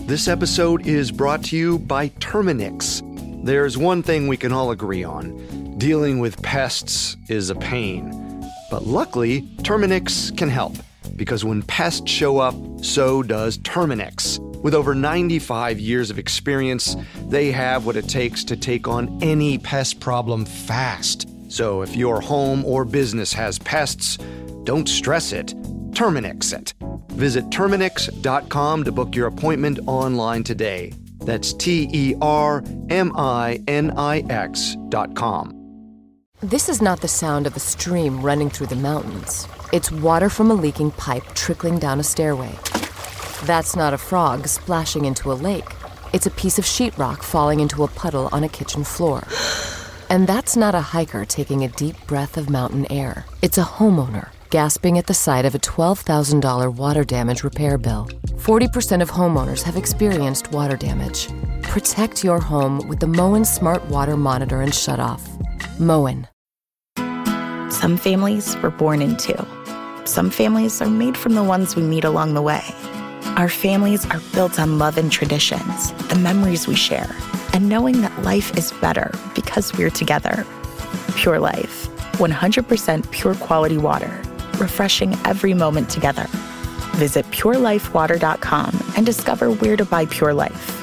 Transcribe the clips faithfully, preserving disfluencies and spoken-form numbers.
This episode is brought to you by Terminix. There's one thing we can all agree on. Dealing with pests is a pain. But luckily, Terminix can help. Because when pests show up, so does Terminix. With over ninety-five years of experience, they have what it takes to take on any pest problem fast. So if your home or business has pests, don't stress it. Terminix it. Visit Terminix dot com to book your appointment online today. That's T E R M I N I X dot com. This is not the sound of a stream running through the mountains. It's water from a leaking pipe trickling down a stairway. That's not a frog splashing into a lake. It's a piece of sheetrock falling into a puddle on a kitchen floor. And that's not a hiker taking a deep breath of mountain air. It's a homeowner gasping at the sight of a twelve thousand dollars water damage repair bill. forty percent of homeowners have experienced water damage. Protect your home with the Moen Smart Water Monitor and Shutoff. Moen. Some families we're born into. Some families are made from the ones we meet along the way. Our families are built on love and traditions, the memories we share, and knowing that life is better because we're together. Pure Life, one hundred percent pure quality water, refreshing every moment together. Visit pure life water dot com and discover where to buy Pure Life.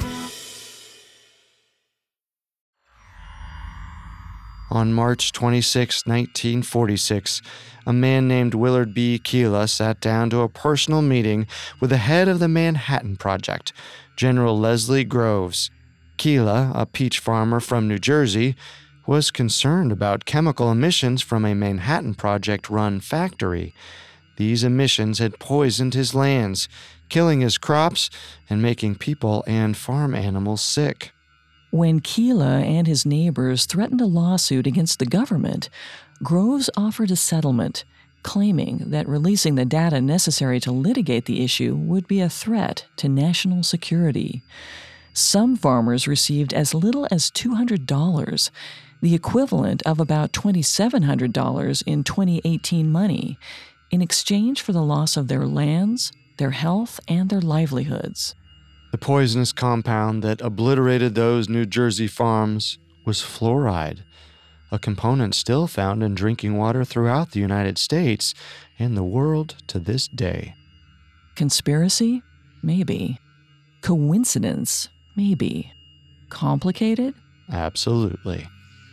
On March twenty-sixth, nineteen forty-six, a man named Willard B. Keela sat down to a personal meeting with the head of the Manhattan Project, General Leslie Groves. Keela, a peach farmer from New Jersey, was concerned about chemical emissions from a Manhattan Project-run factory. These emissions had poisoned his lands, killing his crops and making people and farm animals sick. When Keela and his neighbors threatened a lawsuit against the government, Groves offered a settlement, claiming that releasing the data necessary to litigate the issue would be a threat to national security. Some farmers received as little as two hundred dollars, the equivalent of about two thousand seven hundred dollars in twenty eighteen money, in exchange for the loss of their lands, their health, and their livelihoods. The poisonous compound that obliterated those New Jersey farms was fluoride, a component still found in drinking water throughout the United States and the world to this day. Conspiracy? Maybe. Coincidence? Maybe. Complicated? Absolutely.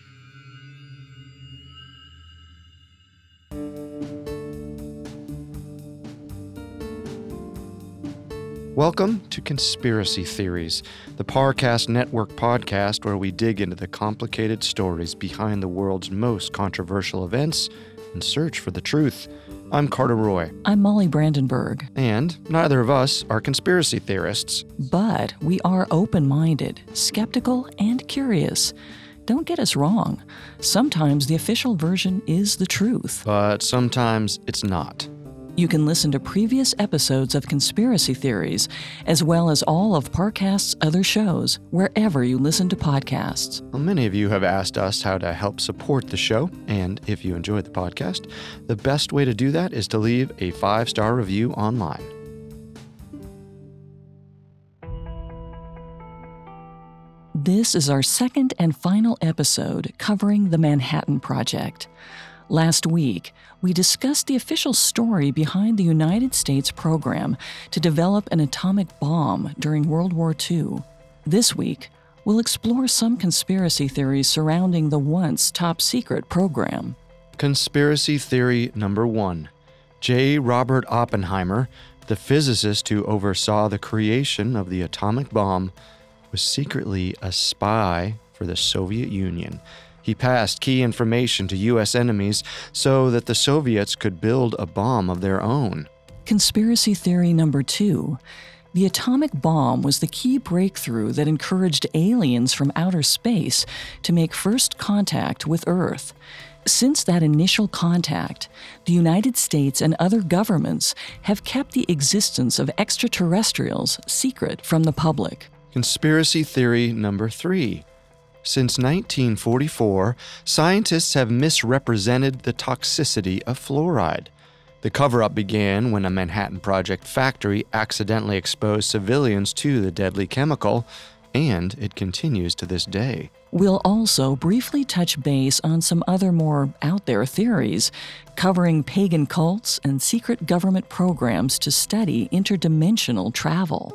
Welcome to Conspiracy Theories, the Parcast Network podcast where we dig into the complicated stories behind the world's most controversial events and search for the truth. I'm Carter Roy. I'm Molly Brandenburg. And neither of us are conspiracy theorists. But we are open-minded, skeptical, and curious. Don't get us wrong. Sometimes the official version is the truth. But sometimes it's not. You can listen to previous episodes of Conspiracy Theories, as well as all of Parcast's other shows, wherever you listen to podcasts. Well, many of you have asked us how to help support the show, and if you enjoy the podcast, the best way to do that is to leave a five-star review online. This is our second and final episode covering the Manhattan Project. Last week, we discussed the official story behind the United States program to develop an atomic bomb during World War Two. This week, we'll explore some conspiracy theories surrounding the once top-secret program. Conspiracy theory number one. J. Robert Oppenheimer, the physicist who oversaw the creation of the atomic bomb, was secretly a spy for the Soviet Union. He passed key information to U S enemies so that the Soviets could build a bomb of their own. Conspiracy theory number two. The atomic bomb was the key breakthrough that encouraged aliens from outer space to make first contact with Earth. Since that initial contact, the United States and other governments have kept the existence of extraterrestrials secret from the public. Conspiracy theory number three. Since nineteen forty-four, scientists have misrepresented the toxicity of fluoride. The cover-up began when a Manhattan Project factory accidentally exposed civilians to the deadly chemical, and it continues to this day. We'll also briefly touch base on some other more out-there theories, covering pagan cults and secret government programs to study interdimensional travel.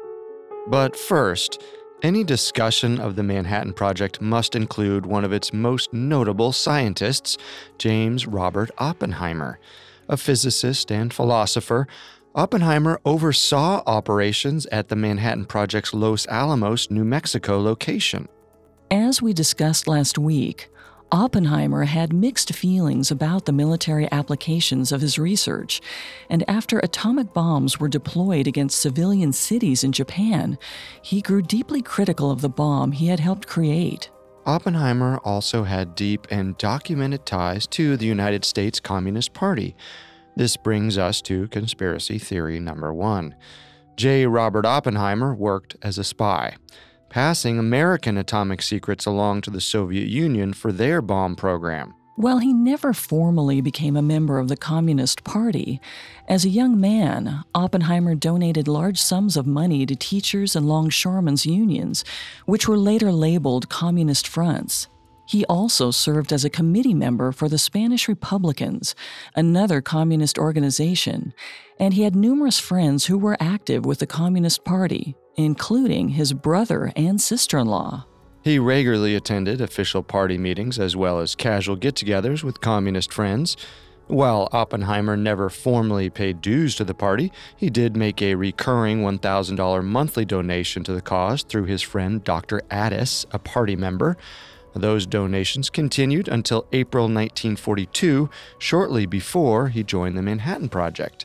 But first, any discussion of the Manhattan Project must include one of its most notable scientists, James Robert Oppenheimer. A physicist and philosopher, Oppenheimer oversaw operations at the Manhattan Project's Los Alamos, New Mexico location. As we discussed last week, Oppenheimer had mixed feelings about the military applications of his research, and after atomic bombs were deployed against civilian cities in Japan, he grew deeply critical of the bomb he had helped create. Oppenheimer also had deep and documented ties to the United States Communist Party. This brings us to conspiracy theory number one. J. Robert Oppenheimer worked as a spy, passing American atomic secrets along to the Soviet Union for their bomb program. While he never formally became a member of the Communist Party, as a young man, Oppenheimer donated large sums of money to teachers and longshoremen's unions, which were later labeled Communist Fronts. He also served as a committee member for the Spanish Republicans, another communist organization, and he had numerous friends who were active with the Communist Party, including his brother and sister-in-law. He regularly attended official party meetings as well as casual get-togethers with communist friends. While Oppenheimer never formally paid dues to the party, he did make a recurring one thousand dollars monthly donation to the cause through his friend Doctor Addis, a party member. Those donations continued until April nineteen forty-two, shortly before he joined the Manhattan Project.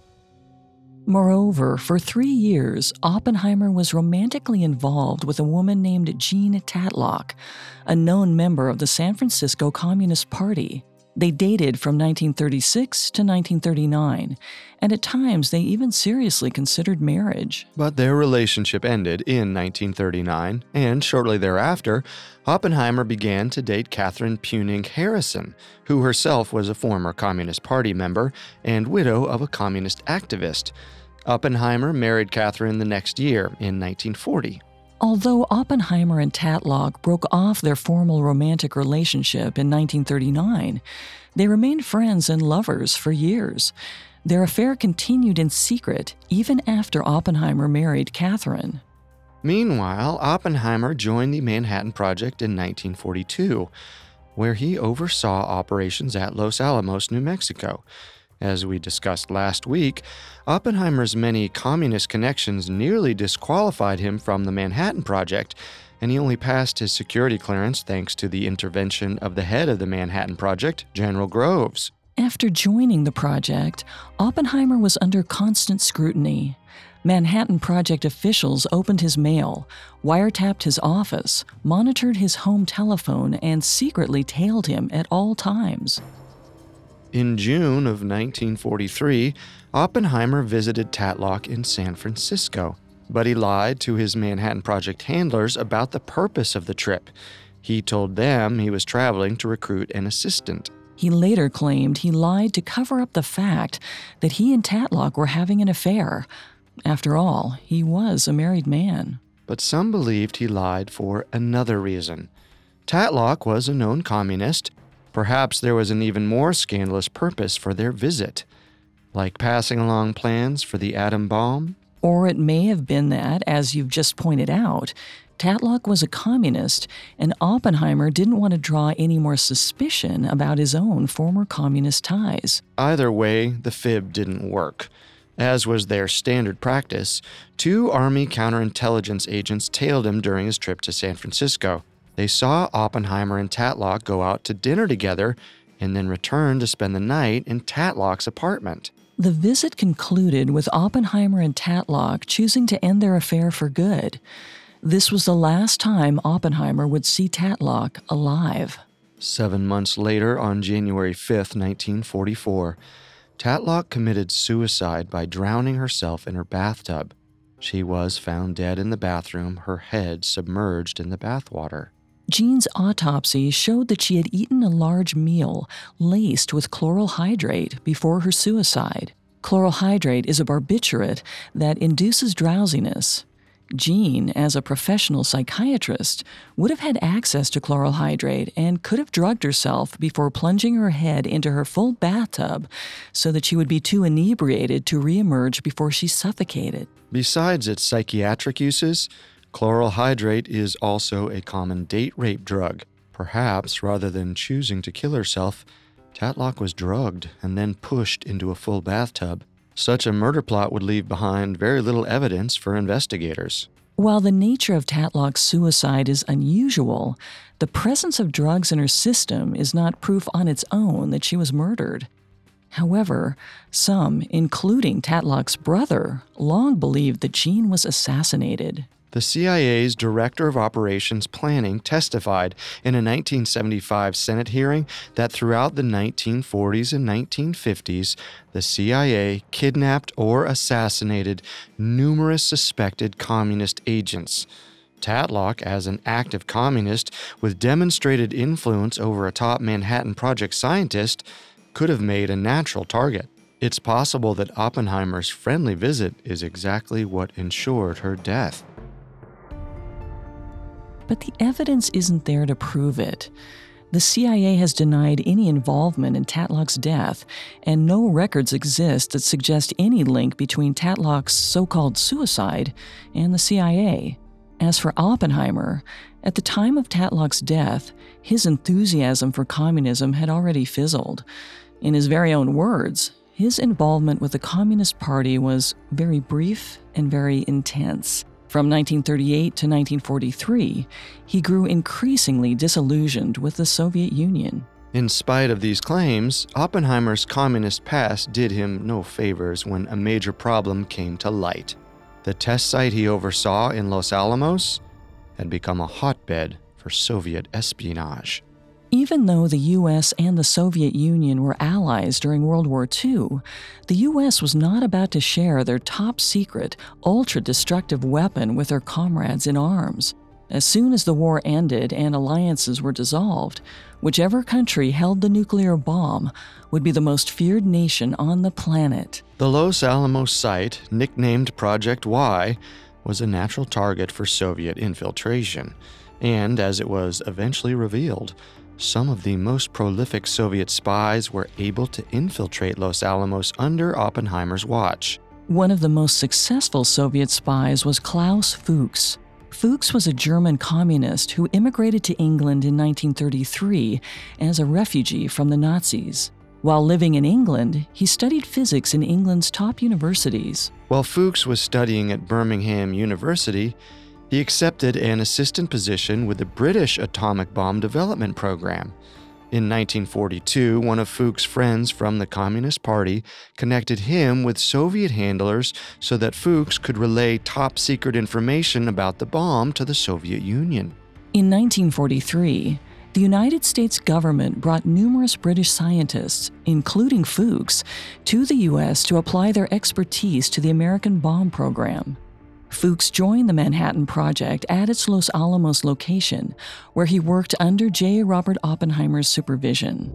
Moreover, for three years, Oppenheimer was romantically involved with a woman named Jean Tatlock, a known member of the San Francisco Communist Party. They dated from nineteen thirty-six to nineteen thirty-nine, and at times they even seriously considered marriage. But their relationship ended in nineteen thirty-nine, and shortly thereafter, Oppenheimer began to date Catherine Puning Harrison, who herself was a former Communist Party member and widow of a communist activist. Oppenheimer married Catherine the next year, in nineteen forty. Although Oppenheimer and Tatlock broke off their formal romantic relationship in nineteen thirty-nine, they remained friends and lovers for years. Their affair continued in secret even after Oppenheimer married Catherine. Meanwhile, Oppenheimer joined the Manhattan Project in nineteen forty-two, where he oversaw operations at Los Alamos, New Mexico. As we discussed last week, Oppenheimer's many communist connections nearly disqualified him from the Manhattan Project, and he only passed his security clearance thanks to the intervention of the head of the Manhattan Project, General Groves. After joining the project, Oppenheimer was under constant scrutiny. Manhattan Project officials opened his mail, wiretapped his office, monitored his home telephone, and secretly tailed him at all times. In June of nineteen forty-three, Oppenheimer visited Tatlock in San Francisco, but he lied to his Manhattan Project handlers about the purpose of the trip. He told them he was traveling to recruit an assistant. He later claimed he lied to cover up the fact that he and Tatlock were having an affair. After all, he was a married man. But some believed he lied for another reason. Tatlock was a known communist. Perhaps there was an even more scandalous purpose for their visit, like passing along plans for the atom bomb. Or it may have been that, as you've just pointed out, Tatlock was a communist, and Oppenheimer didn't want to draw any more suspicion about his own former communist ties. Either way, the fib didn't work. As was their standard practice, two Army counterintelligence agents tailed him during his trip to San Francisco. They saw Oppenheimer and Tatlock go out to dinner together and then return to spend the night in Tatlock's apartment. The visit concluded with Oppenheimer and Tatlock choosing to end their affair for good. This was the last time Oppenheimer would see Tatlock alive. Seven months later, on January fifth, nineteen forty-four, Tatlock committed suicide by drowning herself in her bathtub. She was found dead in the bathroom, her head submerged in the bathwater. Jean's autopsy showed that she had eaten a large meal laced with chloral hydrate before her suicide. Chloral hydrate is a barbiturate that induces drowsiness. Jean, as a professional psychiatrist, would have had access to chloral hydrate and could have drugged herself before plunging her head into her full bathtub so that she would be too inebriated to reemerge before she suffocated. Besides its psychiatric uses, chloral hydrate is also a common date rape drug. Perhaps, rather than choosing to kill herself, Tatlock was drugged and then pushed into a full bathtub. Such a murder plot would leave behind very little evidence for investigators. While the nature of Tatlock's suicide is unusual, the presence of drugs in her system is not proof on its own that she was murdered. However, some, including Tatlock's brother, long believed that Jean was assassinated. The C I A's Director of Operations Planning testified in a nineteen seventy-five Senate hearing that throughout the nineteen forties and nineteen fifties, the C I A kidnapped or assassinated numerous suspected communist agents. Tatlock, as an active communist with demonstrated influence over a top Manhattan Project scientist, could have made a natural target. It's possible that Oppenheimer's friendly visit is exactly what ensured her death. But the evidence isn't there to prove it. The C I A has denied any involvement in Tatlock's death, and no records exist that suggest any link between Tatlock's so-called suicide and the C I A. As for Oppenheimer, at the time of Tatlock's death, his enthusiasm for communism had already fizzled. In his very own words, his involvement with the Communist Party was very brief and very intense. From nineteen thirty-eight to nineteen forty-three, he grew increasingly disillusioned with the Soviet Union. In spite of these claims, Oppenheimer's communist past did him no favors when a major problem came to light. The test site he oversaw in Los Alamos had become a hotbed for Soviet espionage. Even though the U S and the Soviet Union were allies during World War Two, the U S was not about to share their top-secret, ultra-destructive weapon with their comrades in arms. As soon as the war ended and alliances were dissolved, whichever country held the nuclear bomb would be the most feared nation on the planet. The Los Alamos site, nicknamed Project Y, was a natural target for Soviet infiltration, and as it was eventually revealed, some of the most prolific Soviet spies were able to infiltrate Los Alamos under Oppenheimer's watch. One of the most successful Soviet spies was Klaus Fuchs. Fuchs was a German communist who immigrated to England in nineteen thirty-three as a refugee from the Nazis. While living in England, he studied physics in England's top universities. While Fuchs was studying at Birmingham University, he accepted an assistant position with the British Atomic Bomb Development Program. In nineteen forty-two, one of Fuchs' friends from the Communist Party connected him with Soviet handlers so that Fuchs could relay top-secret information about the bomb to the Soviet Union. In nineteen forty-three, the United States government brought numerous British scientists, including Fuchs, to the U S to apply their expertise to the American bomb program. Fuchs joined the Manhattan Project at its Los Alamos location, where he worked under J. Robert Oppenheimer's supervision.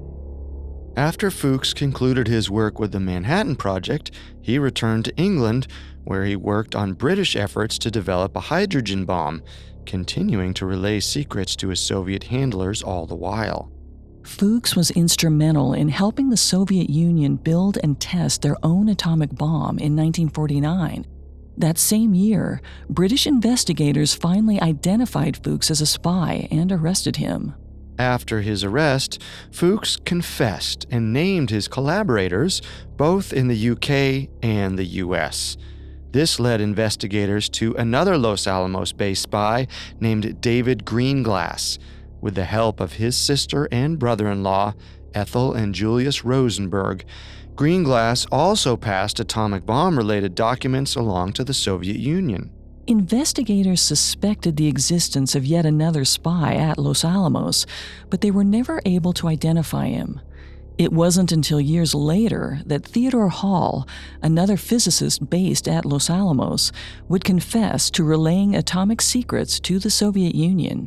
After Fuchs concluded his work with the Manhattan Project, he returned to England, where he worked on British efforts to develop a hydrogen bomb, continuing to relay secrets to his Soviet handlers all the while. Fuchs was instrumental in helping the Soviet Union build and test their own atomic bomb in nineteen forty-nine. That same year, British investigators finally identified Fuchs as a spy and arrested him. After his arrest, Fuchs confessed and named his collaborators, both in the U K and the U S. This led investigators to another Los Alamos-based spy named David Greenglass. With the help of his sister and brother-in-law, Ethel and Julius Rosenberg, Greenglass also passed atomic bomb-related documents along to the Soviet Union. Investigators suspected the existence of yet another spy at Los Alamos, but they were never able to identify him. It wasn't until years later that Theodore Hall, another physicist based at Los Alamos, would confess to relaying atomic secrets to the Soviet Union.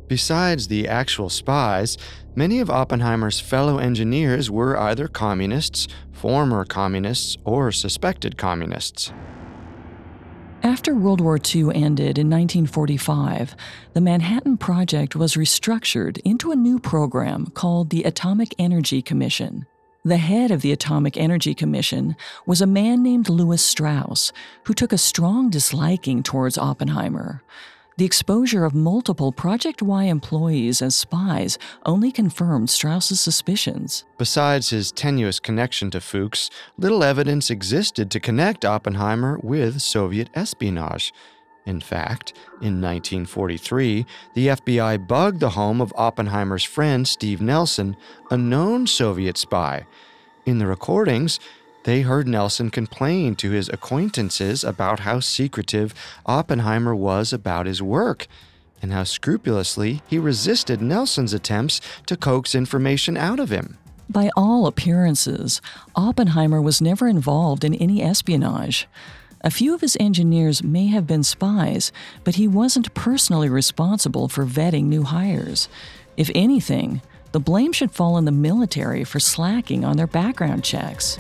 Besides the actual spies, many of Oppenheimer's fellow engineers were either communists, former communists, or suspected communists. After World War Two ended in nineteen forty-five, the Manhattan Project was restructured into a new program called the Atomic Energy Commission. The head of the Atomic Energy Commission was a man named Lewis Strauss, who took a strong disliking towards Oppenheimer. The exposure of multiple Project Y employees as spies only confirmed Strauss's suspicions. Besides his tenuous connection to Fuchs, little evidence existed to connect Oppenheimer with Soviet espionage. In fact, in nineteen forty-three, the F B I bugged the home of Oppenheimer's friend Steve Nelson, a known Soviet spy. In the recordings, they heard Nelson complain to his acquaintances about how secretive Oppenheimer was about his work, and how scrupulously he resisted Nelson's attempts to coax information out of him. By all appearances, Oppenheimer was never involved in any espionage. A few of his engineers may have been spies, but he wasn't personally responsible for vetting new hires. If anything, the blame should fall on the military for slacking on their background checks.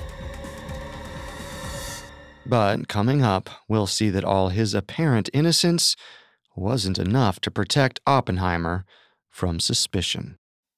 But coming up, we'll see that all his apparent innocence wasn't enough to protect Oppenheimer from suspicion.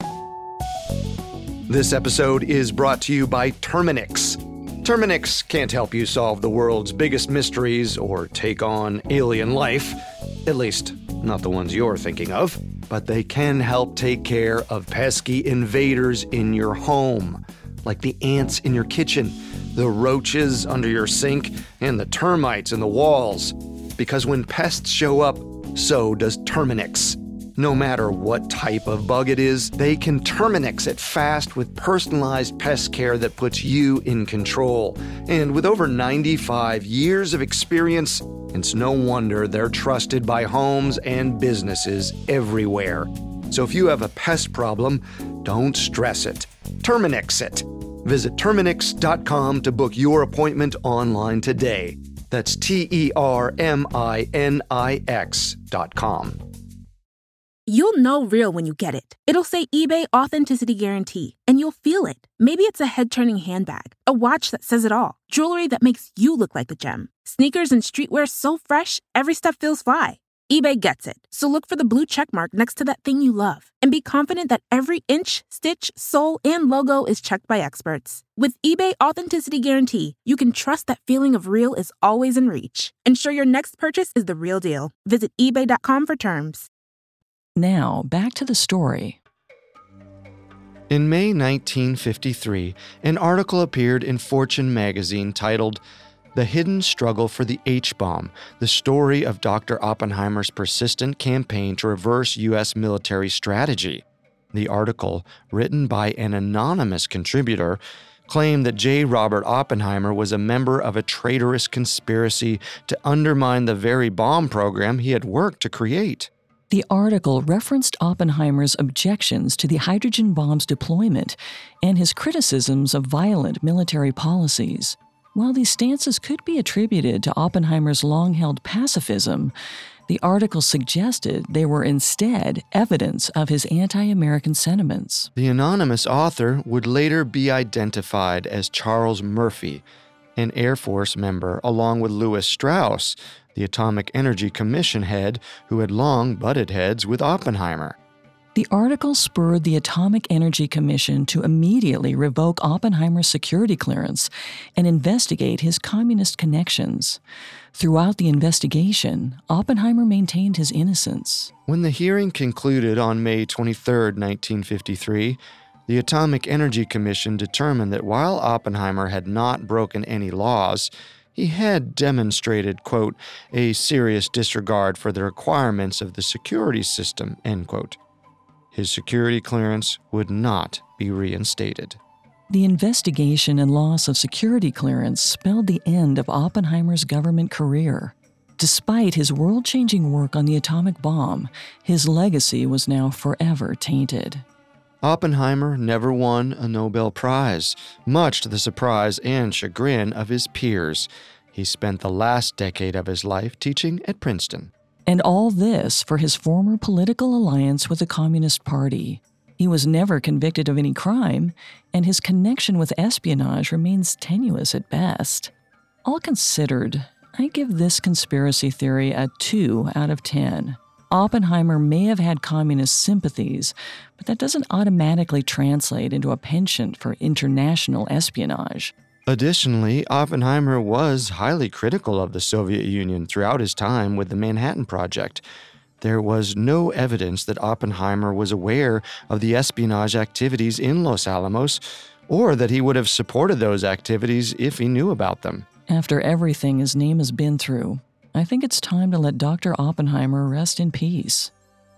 This episode is brought to you by Terminix. Terminix can't help you solve the world's biggest mysteries or take on alien life, at least not the ones you're thinking of, but they can help take care of pesky invaders in your home, like the ants in your kitchen, the roaches under your sink, and the termites in the walls. Because when pests show up, so does Terminix. No matter what type of bug it is, they can Terminix it fast with personalized pest care that puts you in control. And with over ninety-five years of experience, it's no wonder they're trusted by homes and businesses everywhere. So if you have a pest problem, don't stress it. Terminix it. Visit Terminix dot com to book your appointment online today. That's T E R M I N I X dot com. You'll know real when you get it. It'll say eBay Authenticity Guarantee, and you'll feel it. Maybe it's a head-turning handbag, a watch that says it all, jewelry that makes you look like a gem, sneakers and streetwear so fresh, every step feels fly. eBay gets it. So look for the blue check mark next to that thing you love and be confident that every inch, stitch, sole, and logo is checked by experts. With eBay Authenticity Guarantee, you can trust that feeling of real is always in reach. Ensure your next purchase is the real deal. Visit ebay dot com for terms. Now, back to the story. In May nineteen fifty-three, an article appeared in Fortune magazine titled The Hidden Struggle for the H-Bomb, the story of Doctor Oppenheimer's persistent campaign to reverse U S military strategy. The article, written by an anonymous contributor, claimed that J. Robert Oppenheimer was a member of a traitorous conspiracy to undermine the very bomb program he had worked to create. The article referenced Oppenheimer's objections to the hydrogen bomb's deployment and his criticisms of violent military policies. While these stances could be attributed to Oppenheimer's long-held pacifism, the article suggested they were instead evidence of his anti-American sentiments. The anonymous author would later be identified as Charles Murphy, an Air Force member, along with Lewis Strauss, the Atomic Energy Commission head who had long butted heads with Oppenheimer. The article spurred the Atomic Energy Commission to immediately revoke Oppenheimer's security clearance and investigate his communist connections. Throughout the investigation, Oppenheimer maintained his innocence. When the hearing concluded on May twenty-third, nineteen fifty-three, the Atomic Energy Commission determined that while Oppenheimer had not broken any laws, he had demonstrated, quote, a serious disregard for the requirements of the security system, end quote. His security clearance would not be reinstated. The investigation and loss of security clearance spelled the end of Oppenheimer's government career. Despite his world-changing work on the atomic bomb, his legacy was now forever tainted. Oppenheimer never won a Nobel Prize, much to the surprise and chagrin of his peers. He spent the last decade of his life teaching at Princeton. And all this for his former political alliance with the Communist Party. He was never convicted of any crime, and his connection with espionage remains tenuous at best. All considered, I give this conspiracy theory a two out of ten. Oppenheimer may have had communist sympathies, but that doesn't automatically translate into a penchant for international espionage. Additionally, Oppenheimer was highly critical of the Soviet Union throughout his time with the Manhattan Project. There was no evidence that Oppenheimer was aware of the espionage activities in Los Alamos, or that he would have supported those activities if he knew about them. After everything his name has been through, I think it's time to let Doctor Oppenheimer rest in peace.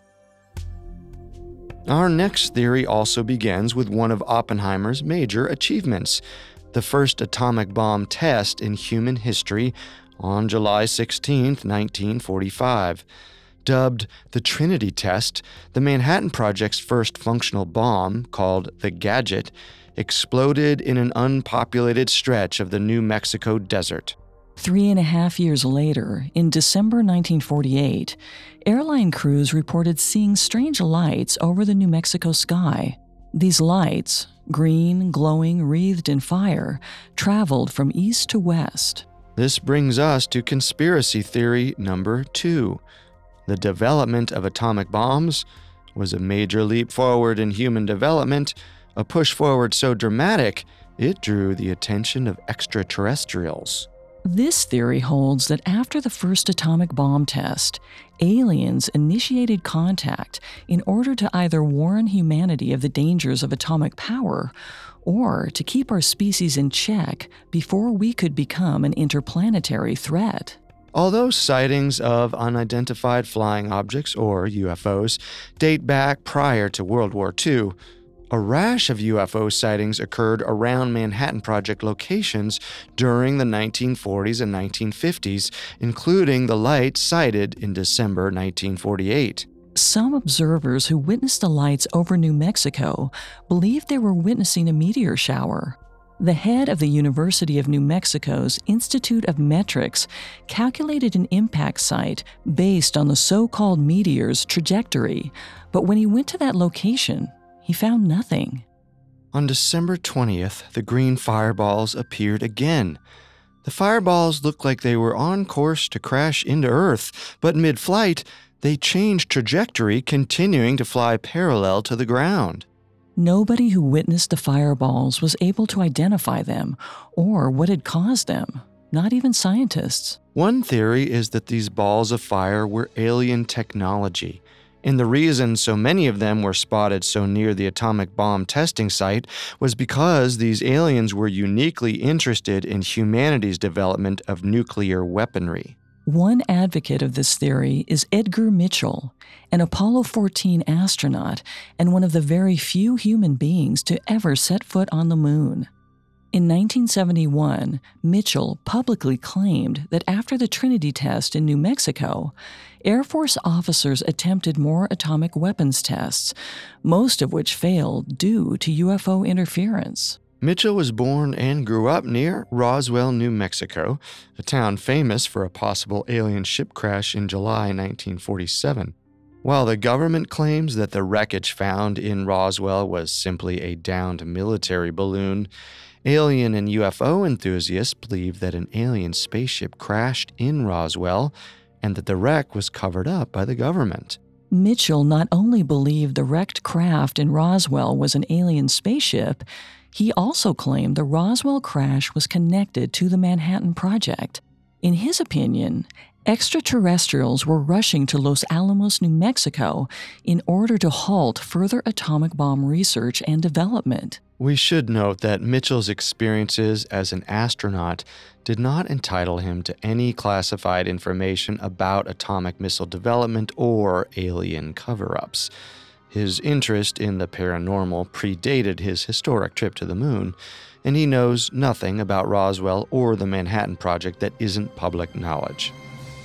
Our next theory also begins with one of Oppenheimer's major achievements, the first atomic bomb test in human history on July sixteenth, nineteen forty-five. Dubbed the Trinity Test, the Manhattan Project's first functional bomb, called the Gadget, exploded in an unpopulated stretch of the New Mexico desert. Three and a half years later, in December nineteen forty-eight, airline crews reported seeing strange lights over the New Mexico sky. These lights, green, glowing, wreathed in fire, traveled from east to west. This brings us to conspiracy theory number two. The development of atomic bombs was a major leap forward in human development, a push forward so dramatic it drew the attention of extraterrestrials. This theory holds that after the first atomic bomb test, aliens initiated contact in order to either warn humanity of the dangers of atomic power or to keep our species in check before we could become an interplanetary threat. Although sightings of unidentified flying objects, or U F Os, date back prior to World War Two, a rash of U F O sightings occurred around Manhattan Project locations during the nineteen forties and nineteen fifties, including the light sighted in December nineteen forty-eight. Some observers who witnessed the lights over New Mexico believed they were witnessing a meteor shower. The head of the University of New Mexico's Institute of Metrics calculated an impact site based on the so-called meteor's trajectory, but when he went to that location, he found nothing. On December twentieth, the green fireballs appeared again. The fireballs looked like they were on course to crash into Earth, but mid-flight, they changed trajectory, continuing to fly parallel to the ground. Nobody who witnessed the fireballs was able to identify them or what had caused them, not even scientists. One theory is that these balls of fire were alien technology, and the reason so many of them were spotted so near the atomic bomb testing site was because these aliens were uniquely interested in humanity's development of nuclear weaponry. One advocate of this theory is Edgar Mitchell, an Apollo fourteen astronaut and one of the very few human beings to ever set foot on the moon. In nineteen seventy-one, Mitchell publicly claimed that after the Trinity test in New Mexico, Air Force officers attempted more atomic weapons tests, most of which failed due to U F O interference. Mitchell was born and grew up near Roswell, New Mexico, a town famous for a possible alien ship crash in July nineteen forty-seven. While the government claims that the wreckage found in Roswell was simply a downed military balloon, alien and U F O enthusiasts believe that an alien spaceship crashed in Roswell and that the wreck was covered up by the government. Mitchell not only believed the wrecked craft in Roswell was an alien spaceship, he also claimed the Roswell crash was connected to the Manhattan Project. In his opinion, extraterrestrials were rushing to Los Alamos, New Mexico, in order to halt further atomic bomb research and development. We should note that Mitchell's experiences as an astronaut did not entitle him to any classified information about atomic missile development or alien cover-ups. His interest in the paranormal predated his historic trip to the moon, and he knows nothing about Roswell or the Manhattan Project that isn't public knowledge.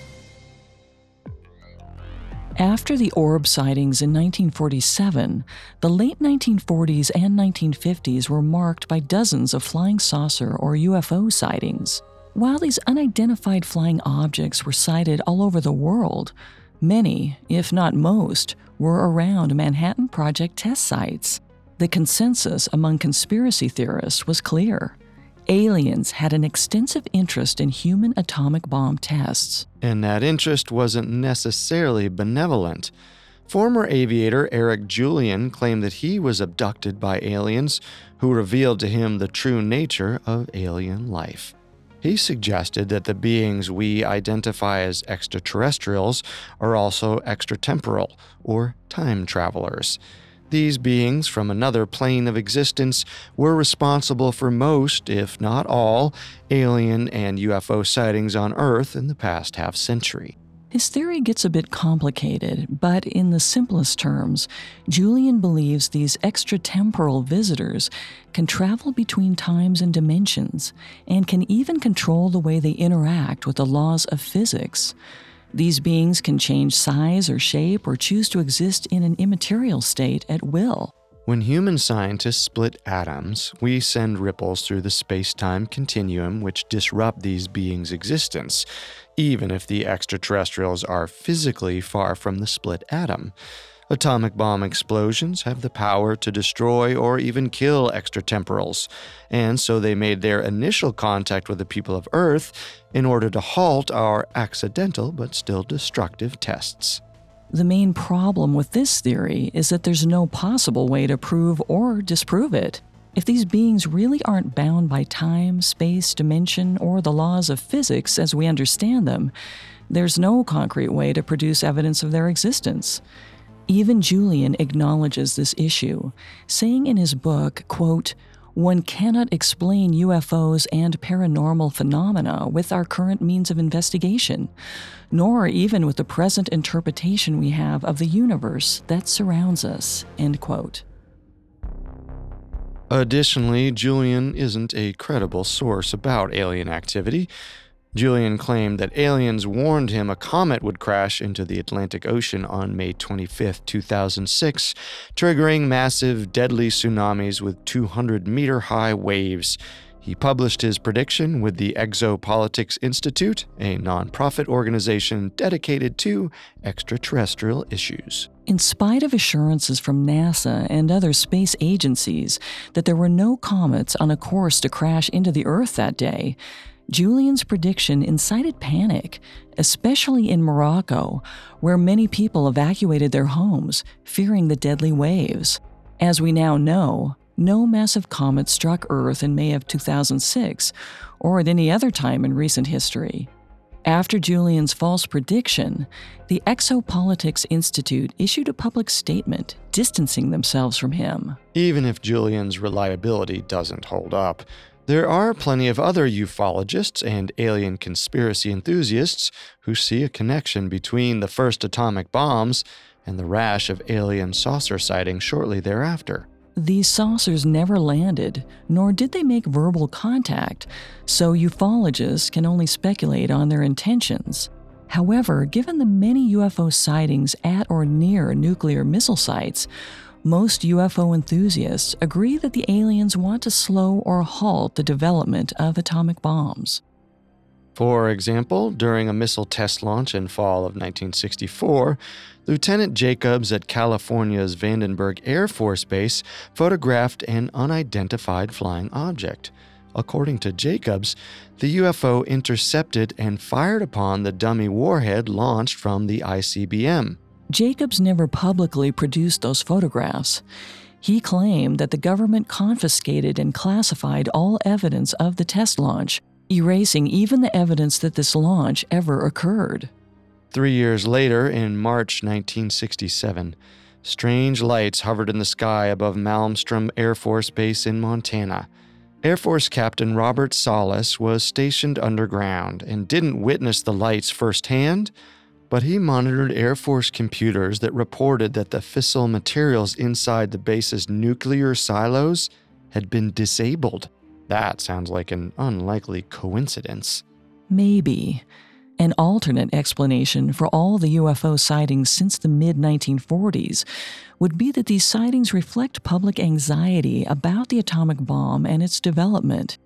After the orb sightings in nineteen forty-seven, the late nineteen forties and nineteen fifties were marked by dozens of flying saucer or U F O sightings. While these unidentified flying objects were sighted all over the world, Many, if not most, were around Manhattan Project test sites. The consensus among conspiracy theorists was clear. Aliens had an extensive interest in human atomic bomb tests. And that interest wasn't necessarily benevolent. Former aviator Eric Julian claimed that he was abducted by aliens who revealed to him the true nature of alien life. He suggested that the beings we identify as extraterrestrials are also extratemporal, or time travelers. These beings from another plane of existence were responsible for most, if not all, alien and U F O sightings on Earth in the past half century. His theory gets a bit complicated, but in the simplest terms, Julian believes these extratemporal visitors can travel between times and dimensions, and can even control the way they interact with the laws of physics. These beings can change size or shape or choose to exist in an immaterial state at will. When human scientists split atoms, we send ripples through the space-time continuum which disrupt these beings' existence, even if the extraterrestrials are physically far from the split atom. Atomic bomb explosions have the power to destroy or even kill extratemporals, and so they made their initial contact with the people of Earth in order to halt our accidental but still destructive tests. The main problem with this theory is that there's no possible way to prove or disprove it. If these beings really aren't bound by time, space, dimension, or the laws of physics as we understand them, there's no concrete way to produce evidence of their existence. Even Julian acknowledges this issue, saying in his book, quote, "One cannot explain U F Os and paranormal phenomena with our current means of investigation, nor even with the present interpretation we have of the universe that surrounds us," end quote. Additionally, Julian isn't a credible source about alien activity. Julian claimed that aliens warned him a comet would crash into the Atlantic Ocean on May twenty-fifth, two thousand six, triggering massive, deadly tsunamis with two hundred meter high waves. He published his prediction with the Exopolitics Institute, a nonprofit organization dedicated to extraterrestrial issues. In spite of assurances from NASA and other space agencies that there were no comets on a course to crash into the Earth that day, Julian's prediction incited panic, especially in Morocco, where many people evacuated their homes, fearing the deadly waves. As we now know, no massive comet struck Earth in May of two thousand six, or at any other time in recent history. After Julian's false prediction, the Exopolitics Institute issued a public statement distancing themselves from him. Even if Julian's reliability doesn't hold up, there are plenty of other ufologists and alien conspiracy enthusiasts who see a connection between the first atomic bombs and the rash of alien saucer sightings shortly thereafter. These saucers never landed, nor did they make verbal contact, so ufologists can only speculate on their intentions. However, given the many U F O sightings at or near nuclear missile sites, most U F O enthusiasts agree that the aliens want to slow or halt the development of atomic bombs. For example, during a missile test launch in fall of nineteen sixty-four, Lieutenant Jacobs at California's Vandenberg Air Force Base photographed an unidentified flying object. According to Jacobs, the U F O intercepted and fired upon the dummy warhead launched from the I C B M. Jacobs never publicly produced those photographs. He claimed that the government confiscated and classified all evidence of the test launch, erasing even the evidence that this launch ever occurred. Three years later, in March nineteen sixty-seven, strange lights hovered in the sky above Malmstrom Air Force Base in Montana. Air Force Captain Robert Salas was stationed underground and didn't witness the lights firsthand, but he monitored Air Force computers that reported that the fissile materials inside the base's nuclear silos had been disabled. That sounds like an unlikely coincidence. Maybe. An alternate explanation for all the U F O sightings since the mid nineteen forties would be that these sightings reflect public anxiety about the atomic bomb and its development.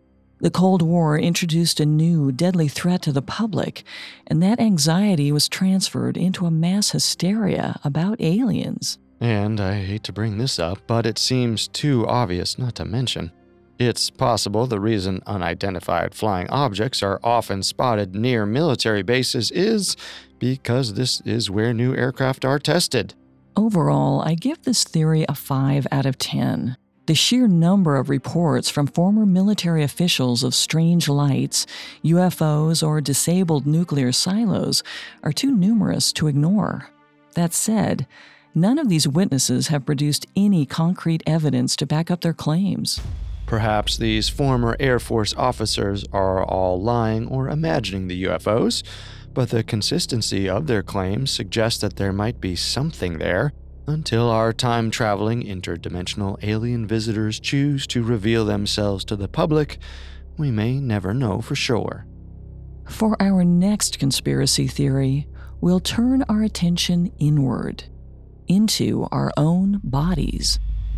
The Cold War introduced a new, deadly threat to the public, and that anxiety was transferred into a mass hysteria about aliens. And I hate to bring this up, but it seems too obvious not to mention. It's possible the reason unidentified flying objects are often spotted near military bases is because this is where new aircraft are tested. Overall, I give this theory a five out of ten. The sheer number of reports from former military officials of strange lights, U F Os, or disabled nuclear silos are too numerous to ignore. That said, none of these witnesses have produced any concrete evidence to back up their claims. Perhaps these former Air Force officers are all lying or imagining the U F Os, but the consistency of their claims suggests that there might be something there. Until our time-traveling interdimensional alien visitors choose to reveal themselves to the public, we may never know for sure. For our next conspiracy theory, we'll turn our attention inward, into our own bodies.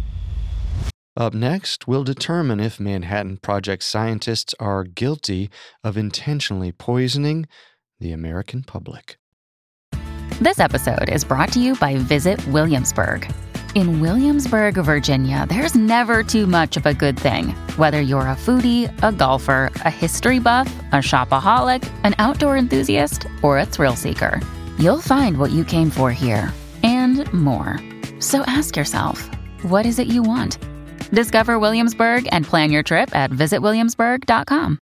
Up next, we'll determine if Manhattan Project scientists are guilty of intentionally poisoning the American public. This episode is brought to you by Visit Williamsburg. In Williamsburg, Virginia, there's never too much of a good thing. Whether you're a foodie, a golfer, a history buff, a shopaholic, an outdoor enthusiast, or a thrill seeker, you'll find what you came for here and more. So ask yourself, what is it you want? Discover Williamsburg and plan your trip at visit williamsburg dot com.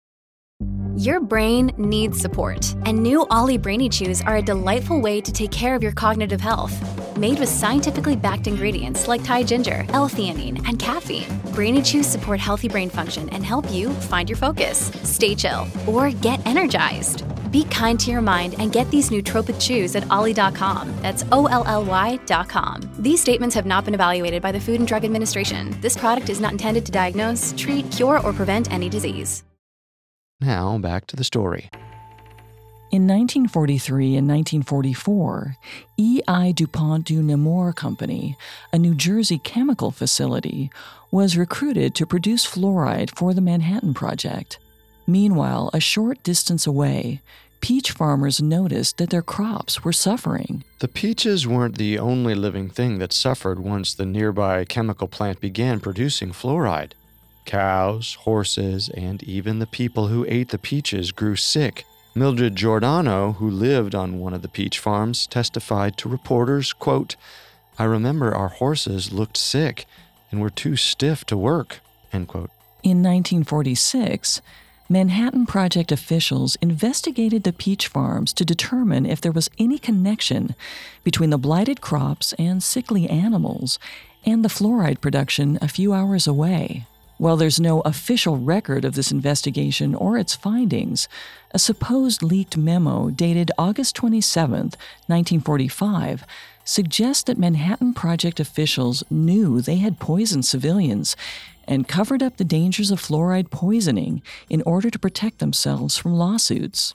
Your brain needs support, and new Ollie Brainy Chews are a delightful way to take care of your cognitive health. Made with scientifically backed ingredients like Thai ginger, L-theanine, and caffeine, Brainy Chews support healthy brain function and help you find your focus, stay chill, or get energized. Be kind to your mind and get these nootropic chews at ollie dot com. That's O L L Y dot com. These statements have not been evaluated by the Food and Drug Administration. This product is not intended to diagnose, treat, cure, or prevent any disease. Now, back to the story. In nineteen forty-three and nineteen forty-four, E I DuPont du Nemours Company, a New Jersey chemical facility, was recruited to produce fluoride for the Manhattan Project. Meanwhile, a short distance away, peach farmers noticed that their crops were suffering. The peaches weren't the only living thing that suffered once the nearby chemical plant began producing fluoride. Cows, horses, and even the people who ate the peaches grew sick. Mildred Giordano, who lived on one of the peach farms, testified to reporters, quote, "I remember our horses looked sick and were too stiff to work," end quote. In nineteen forty-six, Manhattan Project officials investigated the peach farms to determine if there was any connection between the blighted crops and sickly animals and the fluoride production a few hours away. While there's no official record of this investigation or its findings, a supposed leaked memo dated August twenty-seventh, nineteen forty-five, suggests that Manhattan Project officials knew they had poisoned civilians and covered up the dangers of fluoride poisoning in order to protect themselves from lawsuits.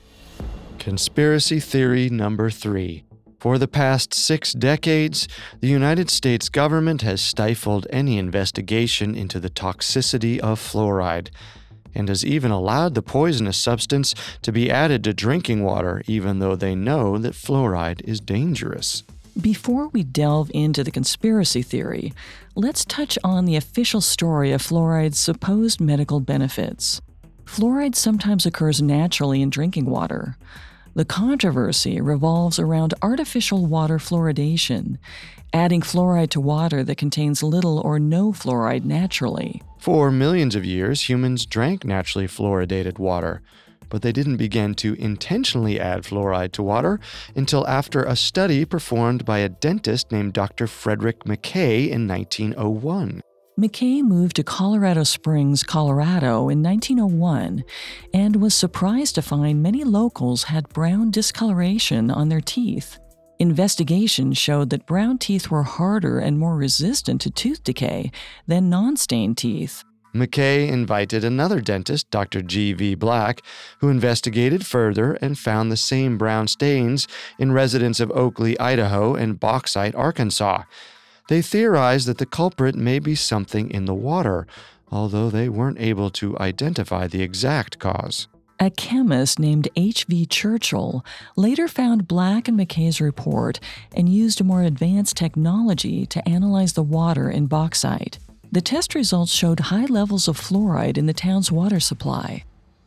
Conspiracy theory number three. For the past six decades, the United States government has stifled any investigation into the toxicity of fluoride, and has even allowed the poisonous substance to be added to drinking water, even though they know that fluoride is dangerous. Before we delve into the conspiracy theory, let's touch on the official story of fluoride's supposed medical benefits. Fluoride sometimes occurs naturally in drinking water. The controversy revolves around artificial water fluoridation, adding fluoride to water that contains little or no fluoride naturally. For millions of years, humans drank naturally fluoridated water, but they didn't begin to intentionally add fluoride to water until after a study performed by a dentist named Doctor Frederick McKay in nineteen oh one. McKay moved to Colorado Springs, Colorado in nineteen oh one and was surprised to find many locals had brown discoloration on their teeth. Investigation showed that brown teeth were harder and more resistant to tooth decay than non-stained teeth. McKay invited another dentist, Doctor G V Black, who investigated further and found the same brown stains in residents of Oakley, Idaho, and Bauxite, Arkansas. They theorized that the culprit may be something in the water, although they weren't able to identify the exact cause. A chemist named H V Churchill later found Black and McKay's report and used a more advanced technology to analyze the water in bauxite. The test results showed high levels of fluoride in the town's water supply.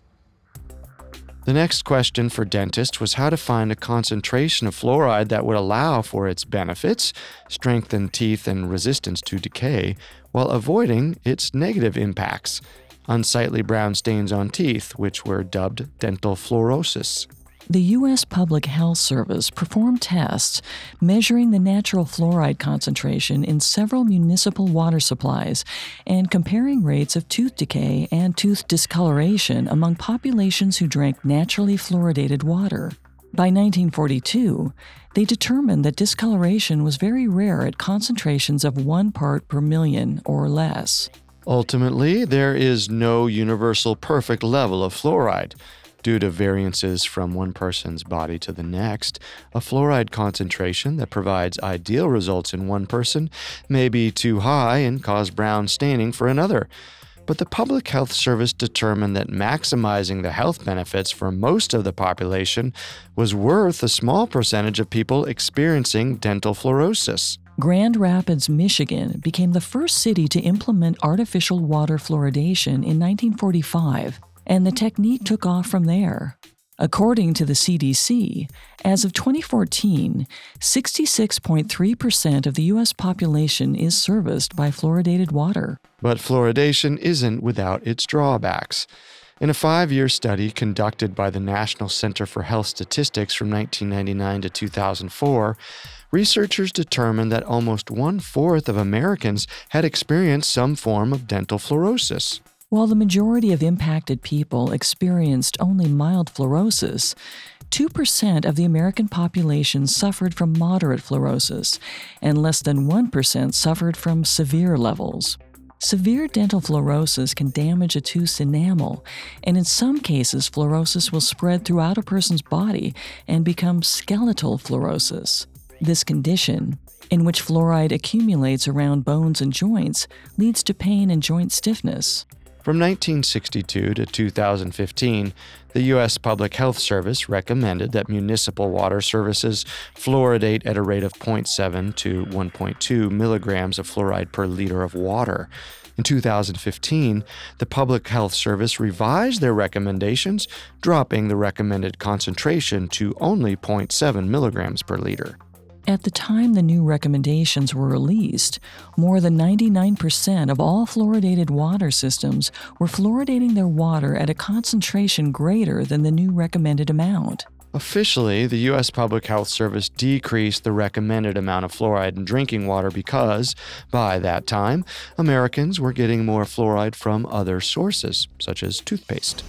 The next question for dentists was how to find a concentration of fluoride that would allow for its benefits, strengthen teeth and resistance to decay, while avoiding its negative impacts, unsightly brown stains on teeth, which were dubbed dental fluorosis. The U S Public Health Service performed tests measuring the natural fluoride concentration in several municipal water supplies and comparing rates of tooth decay and tooth discoloration among populations who drank naturally fluoridated water. By nineteen forty-two, they determined that discoloration was very rare at concentrations of one part per million or less. Ultimately, there is no universal perfect level of fluoride. Due to variances from one person's body to the next, a fluoride concentration that provides ideal results in one person may be too high and cause brown staining for another. But the Public Health Service determined that maximizing the health benefits for most of the population was worth a small percentage of people experiencing dental fluorosis. Grand Rapids, Michigan became the first city to implement artificial water fluoridation in nineteen forty-five. And the technique took off from there. According to the C D C, as of twenty fourteen, sixty-six point three percent of the U S population is serviced by fluoridated water. But fluoridation isn't without its drawbacks. In a five-year study conducted by the National Center for Health Statistics from nineteen ninety-nine to two thousand four, researchers determined that almost one-fourth of Americans had experienced some form of dental fluorosis. While the majority of impacted people experienced only mild fluorosis, two percent of the American population suffered from moderate fluorosis, and less than one percent suffered from severe levels. Severe dental fluorosis can damage a tooth's enamel, and in some cases, fluorosis will spread throughout a person's body and become skeletal fluorosis. This condition, in which fluoride accumulates around bones and joints, leads to pain and joint stiffness. From nineteen sixty-two to two thousand fifteen, the U S Public Health Service recommended that municipal water services fluoridate at a rate of zero point seven to one point two milligrams of fluoride per liter of water. In two thousand fifteen, the Public Health Service revised their recommendations, dropping the recommended concentration to only zero point seven milligrams per liter. At the time the new recommendations were released, more than ninety-nine percent of all fluoridated water systems were fluoridating their water at a concentration greater than the new recommended amount. Officially, the U S Public Health Service decreased the recommended amount of fluoride in drinking water because, by that time, Americans were getting more fluoride from other sources, such as toothpaste.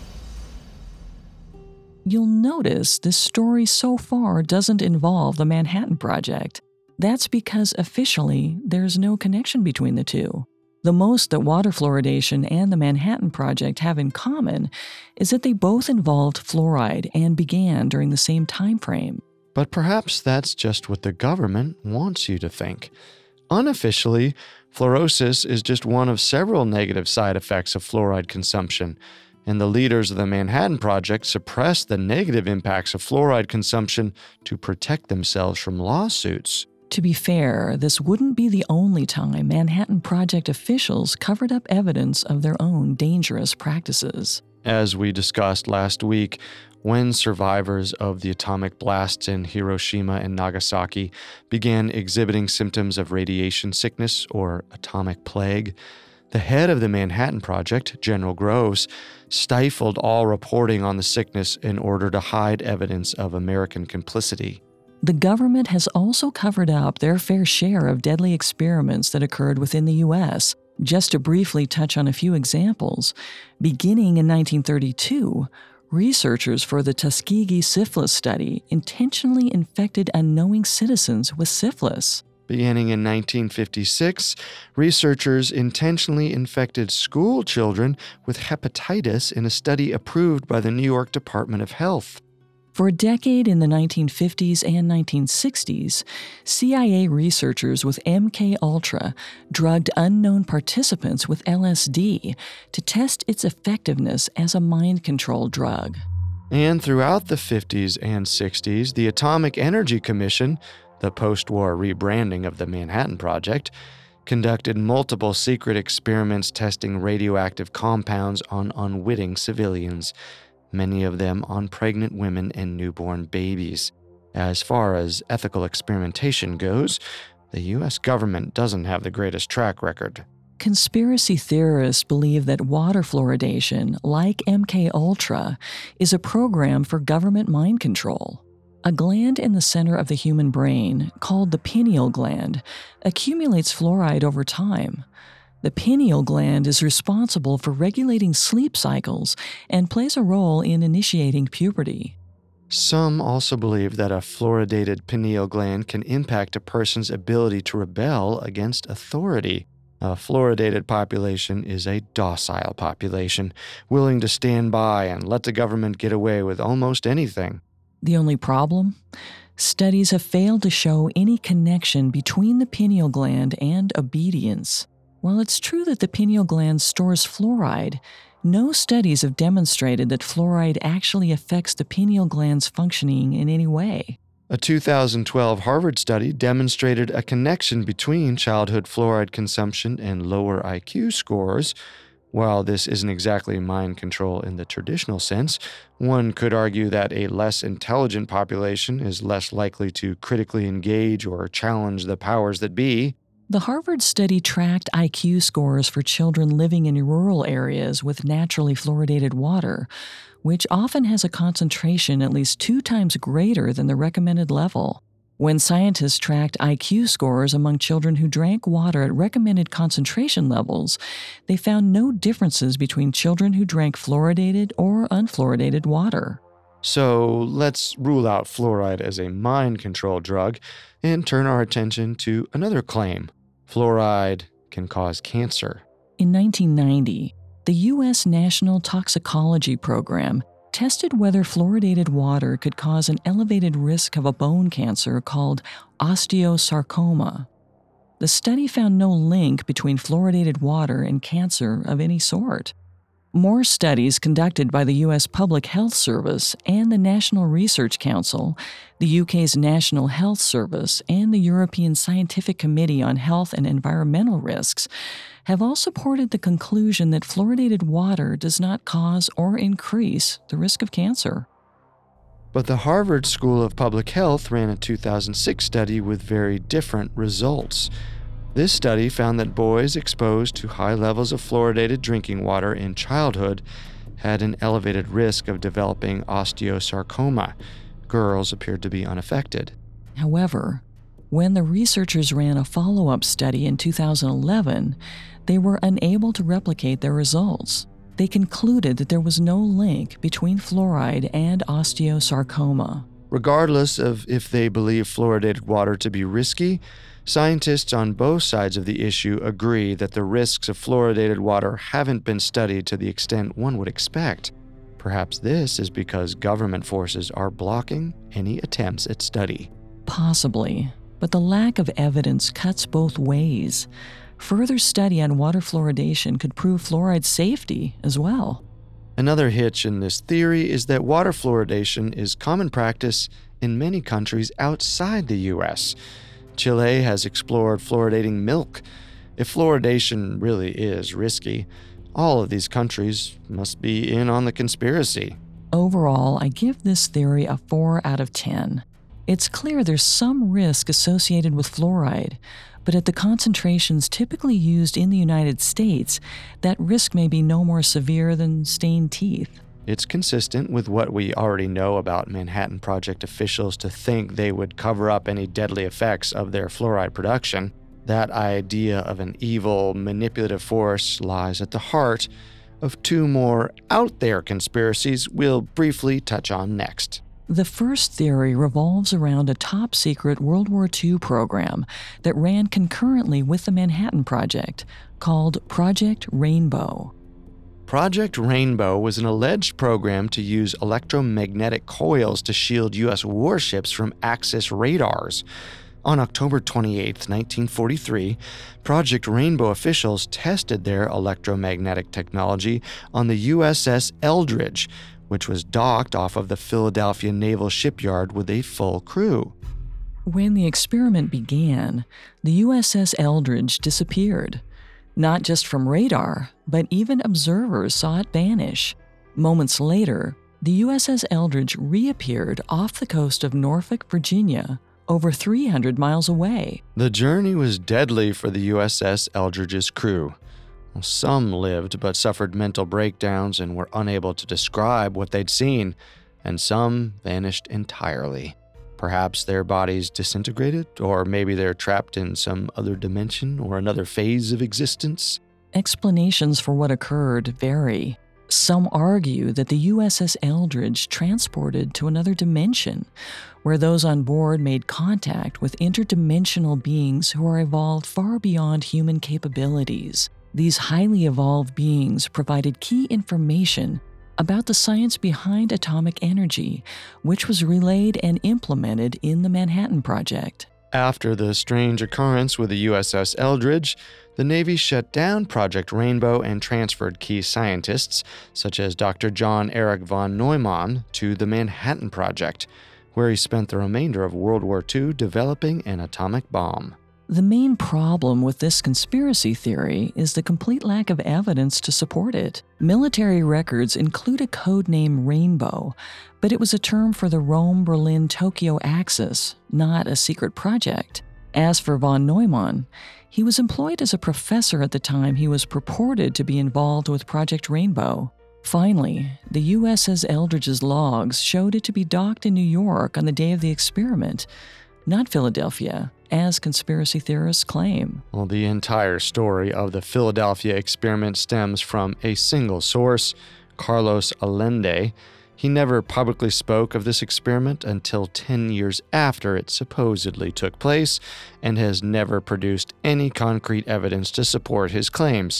You'll notice this story so far doesn't involve the Manhattan Project. That's because officially there's no connection between the two. The most that water fluoridation and the Manhattan Project have in common is that they both involved fluoride and began during the same time frame. But perhaps that's just what the government wants you to think. Unofficially, fluorosis is just one of several negative side effects of fluoride consumption, and the leaders of the Manhattan Project suppressed the negative impacts of fluoride consumption to protect themselves from lawsuits. To be fair, this wouldn't be the only time Manhattan Project officials covered up evidence of their own dangerous practices. As we discussed last week, when survivors of the atomic blasts in Hiroshima and Nagasaki began exhibiting symptoms of radiation sickness or atomic plague, the head of the Manhattan Project, General Gross, stifled all reporting on the sickness in order to hide evidence of American complicity. The government has also covered up their fair share of deadly experiments that occurred within the U S. Just to briefly touch on a few examples, beginning in nineteen thirty-two, researchers for the Tuskegee syphilis study intentionally infected unknowing citizens with syphilis. Beginning in nineteen fifty-six, researchers intentionally infected school children with hepatitis in a study approved by the New York Department of Health. For a decade in the nineteen fifties and nineteen sixties, C I A researchers with M K Ultra drugged unknown participants with L S D to test its effectiveness as a mind control drug. And throughout the fifties and sixties, the Atomic Energy Commission, the post-war rebranding of the Manhattan Project, conducted multiple secret experiments testing radioactive compounds on unwitting civilians, many of them on pregnant women and newborn babies. As far as ethical experimentation goes, the U S government doesn't have the greatest track record. Conspiracy theorists believe that water fluoridation, like M K Ultra, is a program for government mind control. A gland in the center of the human brain, called the pineal gland, accumulates fluoride over time. The pineal gland is responsible for regulating sleep cycles and plays a role in initiating puberty. Some also believe that a fluoridated pineal gland can impact a person's ability to rebel against authority. A fluoridated population is a docile population, willing to stand by and let the government get away with almost anything. The only problem? Studies have failed to show any connection between the pineal gland and obedience. While it's true that the pineal gland stores fluoride, no studies have demonstrated that fluoride actually affects the pineal gland's functioning in any way. A two thousand twelve Harvard study demonstrated a connection between childhood fluoride consumption and lower I Q scores. While this isn't exactly mind control in the traditional sense, one could argue that a less intelligent population is less likely to critically engage or challenge the powers that be. The Harvard study tracked I Q scores for children living in rural areas with naturally fluoridated water, which often has a concentration at least two times greater than the recommended level. When scientists tracked I Q scores among children who drank water at recommended concentration levels, they found no differences between children who drank fluoridated or unfluoridated water. So let's rule out fluoride as a mind control drug and turn our attention to another claim. Fluoride can cause cancer. In nineteen ninety, the U S National Toxicology Program tested whether fluoridated water could cause an elevated risk of a bone cancer called osteosarcoma. The study found no link between fluoridated water and cancer of any sort. More studies conducted by the U S Public Health Service and the National Research Council, the U K's National Health Service, and the European Scientific Committee on Health and Environmental Risks have all supported the conclusion that fluoridated water does not cause or increase the risk of cancer. But the Harvard School of Public Health ran a two thousand six study with very different results. This study found that boys exposed to high levels of fluoridated drinking water in childhood had an elevated risk of developing osteosarcoma. Girls appeared to be unaffected. However, when the researchers ran a follow-up study in two thousand eleven, they were unable to replicate their results. They concluded that there was no link between fluoride and osteosarcoma. Regardless of if they believe fluoridated water to be risky, scientists on both sides of the issue agree that the risks of fluoridated water haven't been studied to the extent one would expect. Perhaps this is because government forces are blocking any attempts at study. Possibly, but the lack of evidence cuts both ways. Further study on water fluoridation could prove fluoride's safety as well. Another hitch in this theory is that water fluoridation is common practice in many countries outside the U S. Chile has explored fluoridating milk. If fluoridation really is risky, all of these countries must be in on the conspiracy. Overall, I give this theory a four out of ten. It's clear there's some risk associated with fluoride, but at the concentrations typically used in the United States, that risk may be no more severe than stained teeth. It's consistent with what we already know about Manhattan Project officials to think they would cover up any deadly effects of their fluoride production. That idea of an evil, manipulative force lies at the heart of two more out-there conspiracies we'll briefly touch on next. The first theory revolves around a top-secret World War Two program that ran concurrently with the Manhattan Project, called Project Rainbow. Project Rainbow was an alleged program to use electromagnetic coils to shield U S warships from Axis radars. On October twenty-eighth, nineteen forty-three, Project Rainbow officials tested their electromagnetic technology on the U S S Eldridge, which was docked off of the Philadelphia Naval Shipyard with a full crew. When the experiment began, the U S S Eldridge disappeared. Not just from radar, but even observers saw it vanish. Moments later, the U S S Eldridge reappeared off the coast of Norfolk, Virginia, over three hundred miles away. The journey was deadly for the U S S Eldridge's crew. Some lived but suffered mental breakdowns and were unable to describe what they'd seen, and some vanished entirely. Perhaps their bodies disintegrated, or maybe they're trapped in some other dimension or another phase of existence. Explanations for what occurred vary. Some argue that the U S S Eldridge transported to another dimension, where those on board made contact with interdimensional beings who are evolved far beyond human capabilities. These highly evolved beings provided key information about the science behind atomic energy, which was relayed and implemented in the Manhattan Project. After the strange occurrence with the U S S Eldridge, the Navy shut down Project Rainbow and transferred key scientists, such as Doctor John Eric von Neumann, to the Manhattan Project, where he spent the remainder of World War Two developing an atomic bomb. The main problem with this conspiracy theory is the complete lack of evidence to support it. Military records include a code name Rainbow, but it was a term for the Rome-Berlin-Tokyo axis, not a secret project. As for von Neumann, he was employed as a professor at the time he was purported to be involved with Project Rainbow. Finally, the U S S Eldridge's logs showed it to be docked in New York on the day of the experiment, not Philadelphia, as conspiracy theorists claim. Well, the entire story of the Philadelphia experiment stems from a single source, Carlos Allende. He never publicly spoke of this experiment until ten years after it supposedly took place, and has never produced any concrete evidence to support his claims.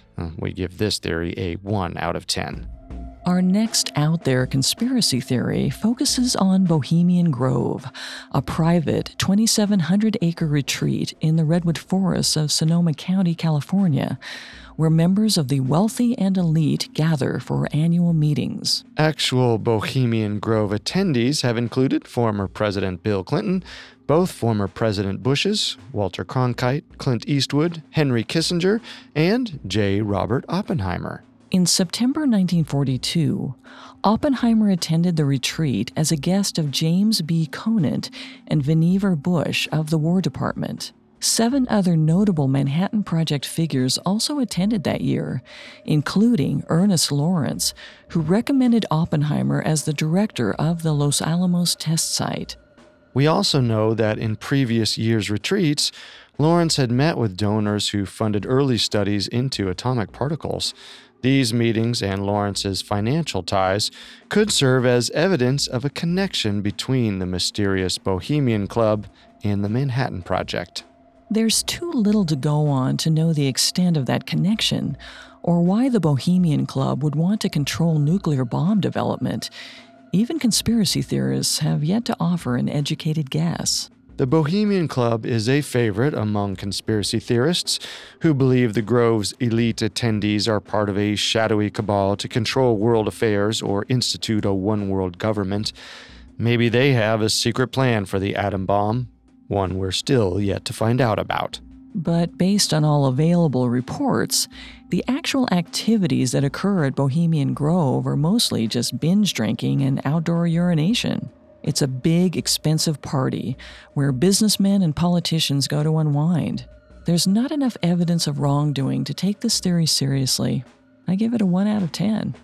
We give this theory a one out of ten. Our next out there conspiracy theory focuses on Bohemian Grove, a private twenty-seven hundred acre retreat in the redwood forests of Sonoma County, California, where members of the wealthy and elite gather for annual meetings. Actual Bohemian Grove attendees have included former President Bill Clinton, both former President Bushes, Walter Cronkite, Clint Eastwood, Henry Kissinger, and J. Robert Oppenheimer. In September nineteen forty-two, Oppenheimer attended the retreat as a guest of James B. Conant and Vannevar Bush of the War Department. Seven other notable Manhattan Project figures also attended that year, including Ernest Lawrence, who recommended Oppenheimer as the director of the Los Alamos test site. We also know that in previous years' retreats, Lawrence had met with donors who funded early studies into atomic particles. These meetings and Lawrence's financial ties could serve as evidence of a connection between the mysterious Bohemian Club and the Manhattan Project. There's too little to go on to know the extent of that connection, or why the Bohemian Club would want to control nuclear bomb development. Even conspiracy theorists have yet to offer an educated guess. The Bohemian Club is a favorite among conspiracy theorists who believe the Grove's elite attendees are part of a shadowy cabal to control world affairs or institute a one-world government. Maybe they have a secret plan for the atom bomb, one we're still yet to find out about. But based on all available reports, the actual activities that occur at Bohemian Grove are mostly just binge drinking and outdoor urination. It's a big, expensive party where businessmen and politicians go to unwind. There's not enough evidence of wrongdoing to take this theory seriously. I give it a one out of ten.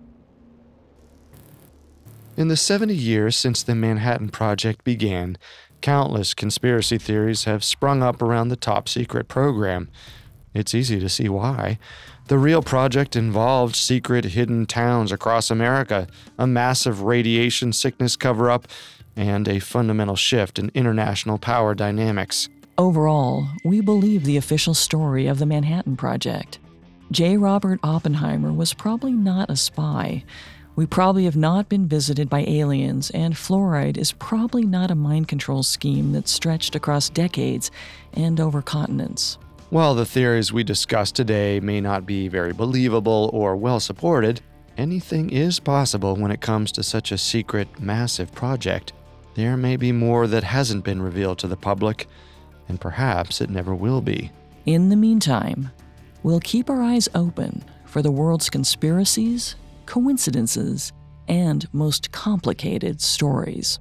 In the seventy years since the Manhattan Project began, countless conspiracy theories have sprung up around the top-secret program. It's easy to see why. The real project involved secret hidden towns across America, a massive radiation sickness cover-up, and a fundamental shift in international power dynamics. Overall, we believe the official story of the Manhattan Project. J. Robert Oppenheimer was probably not a spy. We probably have not been visited by aliens, and fluoride is probably not a mind control scheme that stretched across decades and over continents. While the theories we discussed today may not be very believable or well supported, anything is possible when it comes to such a secret, massive project. There may be more that hasn't been revealed to the public, and perhaps it never will be. In the meantime, we'll keep our eyes open for the world's conspiracies, coincidences, and most complicated stories.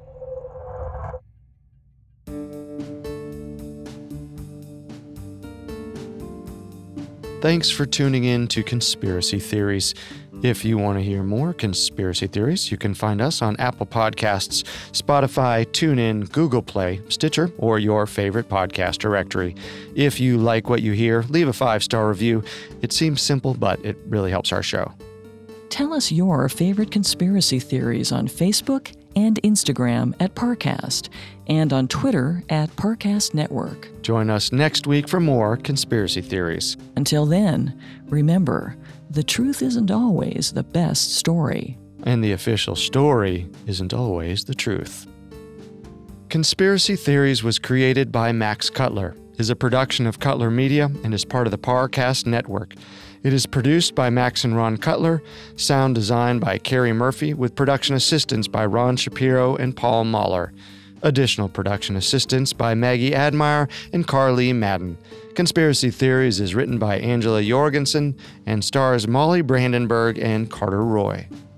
Thanks for tuning in to Conspiracy Theories. If you want to hear more conspiracy theories, you can find us on Apple Podcasts, Spotify, TuneIn, Google Play, Stitcher, or your favorite podcast directory. If you like what you hear, leave a five-star review. It seems simple, but it really helps our show. Tell us your favorite conspiracy theories on Facebook and Instagram at Parcast, and on Twitter at Parcast Network. Join us next week for more conspiracy theories. Until then, remember, the truth isn't always the best story. And the official story isn't always the truth. Conspiracy Theories was created by Max Cutler, is a production of Cutler Media, and is part of the Parcast Network. It is produced by Max and Ron Cutler, sound designed by Carrie Murphy, with production assistance by Ron Shapiro and Paul Mahler. Additional production assistance by Maggie Admire and Carly Madden. Conspiracy Theories is written by Angela Jorgensen and stars Molly Brandenburg and Carter Roy.